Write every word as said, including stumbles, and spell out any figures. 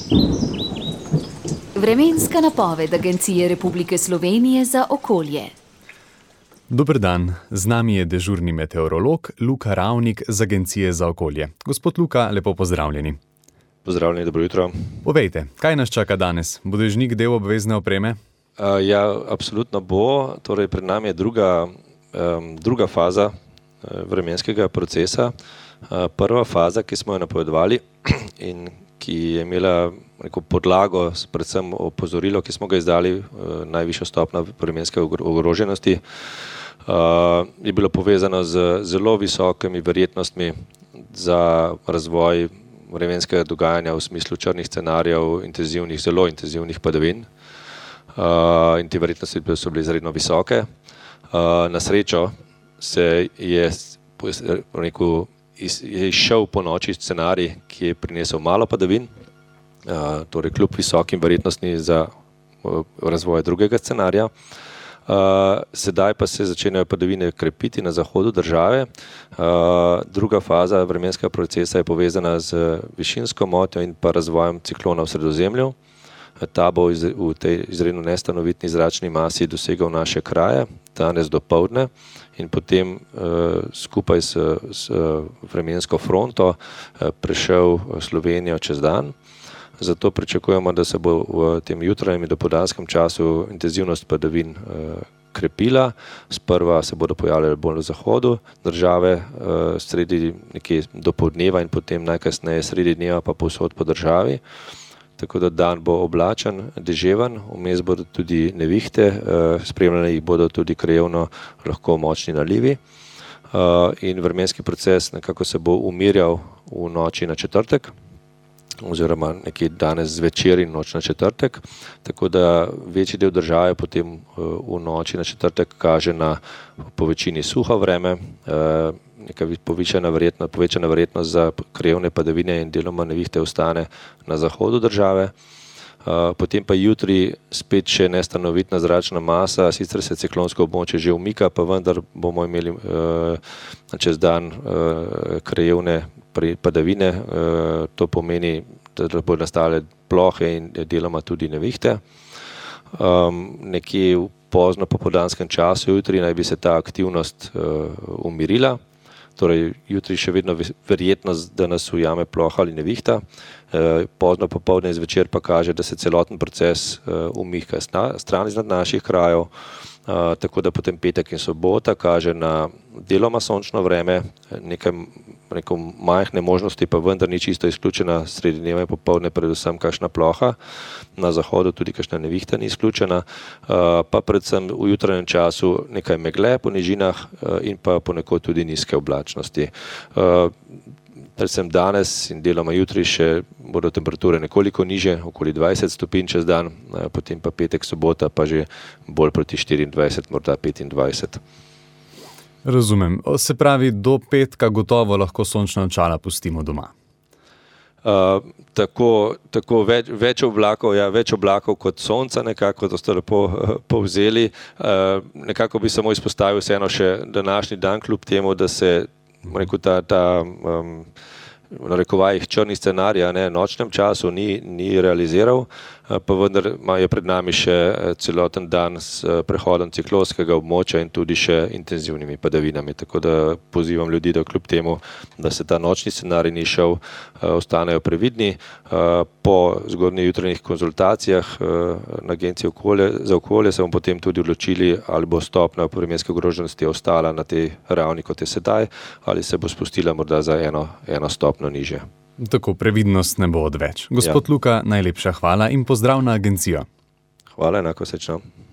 Vremenska napoved Agencije Republike Slovenije za okolje. Dober dan, z nami je dežurni meteorolog Luka Ravnik z Agencije za okolje. Gospod Luka, lepo pozdravljeni. Pozdravljeni, dobro jutro. Povejte, kaj nas čaka danes? Bo dežnik del obvezne opreme? Uh, ja, absolutno bo. Torej, pred nami je druga, um, druga faza uh, vremenskega procesa. Uh, prva faza, ki smo jo napovedovali in ki je imela neko podlago, predvsem opozorilo, ki smo ga izdali, uh, najvišja stopnja vremenske ogroženosti, uh, je bilo povezano z zelo visokimi verjetnostmi za razvoj vremenskega dogajanja v smislu črnih scenarijev, intenzivnih, zelo intenzivnih padavin. Uh, in te verjetnosti so bile izredno visoke. Uh, na srečo se je, rekel, iz, je izšel po noči scenarij, ki je prinesel malo padavin, uh, torej kljub visokim verjetnosti za uh, razvoj drugega scenarija. Uh, sedaj pa se začenjajo padavine krepiti na zahodu države. Uh, druga faza vremenskega procesa je povezana z višinsko motnjo in pa razvojem ciklona v Sredozemlju. Ta bo v tej izredno nestanovitni zračni masi dosegal naše kraje danes dopoldne in potem uh, skupaj s, s vremensko fronto uh, prešel Slovenijo čez dan. Zato pričakujemo, da se bo v tem jutranjem in dopoldanskem času intenzivnost padavin uh, krepila. Sprva se bodo pojavljali bolj na zahodu države, uh, sredi nekje dopoldneva in potem najkasneje sredi dneva pa povsod po državi. Tako da dan bo oblačen, deževen, vmes bodo tudi nevihte, spremljene jih bodo tudi krajevno lahko močni nalivi in vremenski proces nekako se bo umirjal v noči na četrtek oziroma nekje danes zvečer in noč na četrtek, tako da večji del države potem v noči na četrtek kaže na po večini suho vreme, neka povečana verjetnost, povečana verjetnost za krajevne padavine in deloma nevihte ostane na zahodu države. Potem pa jutri spet še nestanovitna zračna masa, sicer se ciklonsko območje že umika, pa vendar bomo imeli čez dan krajevne padavine. To pomeni, da bodo nastale plohe in deloma tudi nevihte. Nekje v pozno popoldanskem času jutri naj bi se ta aktivnost umirila. Torej, jutri še vedno verjetnost, da nas ujame ploha ali nevihta. Pozno popoldne in zvečer pa kaže, da se celoten proces umika stran iz naših krajev, tako da potem petek in sobota kaže na deloma sončno vreme, nekaj neko majhne možnosti, pa vendar ni čisto izključena sredi dneva in popoldne, predvsem kakšna ploha, na zahodu tudi kakšna nevihta ni izključena, pa predvsem v jutranjem času nekaj megle po nižinah in pa ponekod tudi nizke oblačnosti. Predvsem danes in deloma jutri še bodo temperature nekoliko niže, okoli dvajset stopinj čez dan, potem pa petek, sobota pa že bolj proti štiriindvajset, morda petindvajset. Razumem. Se pravi, do petka gotovo lahko sončna očala pustimo doma. Uh, tako tako več, več oblakov, ja, več oblakov kot sonca, nekako, to ste lepo uh, povzeli. Uh, nekako bi samo izpostavil vseeno še današnji dan, kljub temu, da se rekel, ta, ta um, v narekovajih črni scenarij, ne, nočnem času ni, ni realiziral, pa vendar je pred nami še celoten dan s prehodom ciklonskega območja in tudi še intenzivnimi padavinami. Tako da pozivam ljudi, da kljub temu, da se ta nočni scenarij ni šel, ostanejo previdni. Po zgodnjih jutranjih konzultacijah na Agenciji okolje, za okolje se bomo potem tudi odločili, ali bo stopnja vremenske ogroženosti ostala na tej ravni, kot je sedaj, ali se bo spustila morda za eno, eno stopnjo nižje. Tako, previdnost ne bo odveč. Gospod ja. Luka, najlepša hvala in pozdrav na agencijo. Hvala, enako srečno.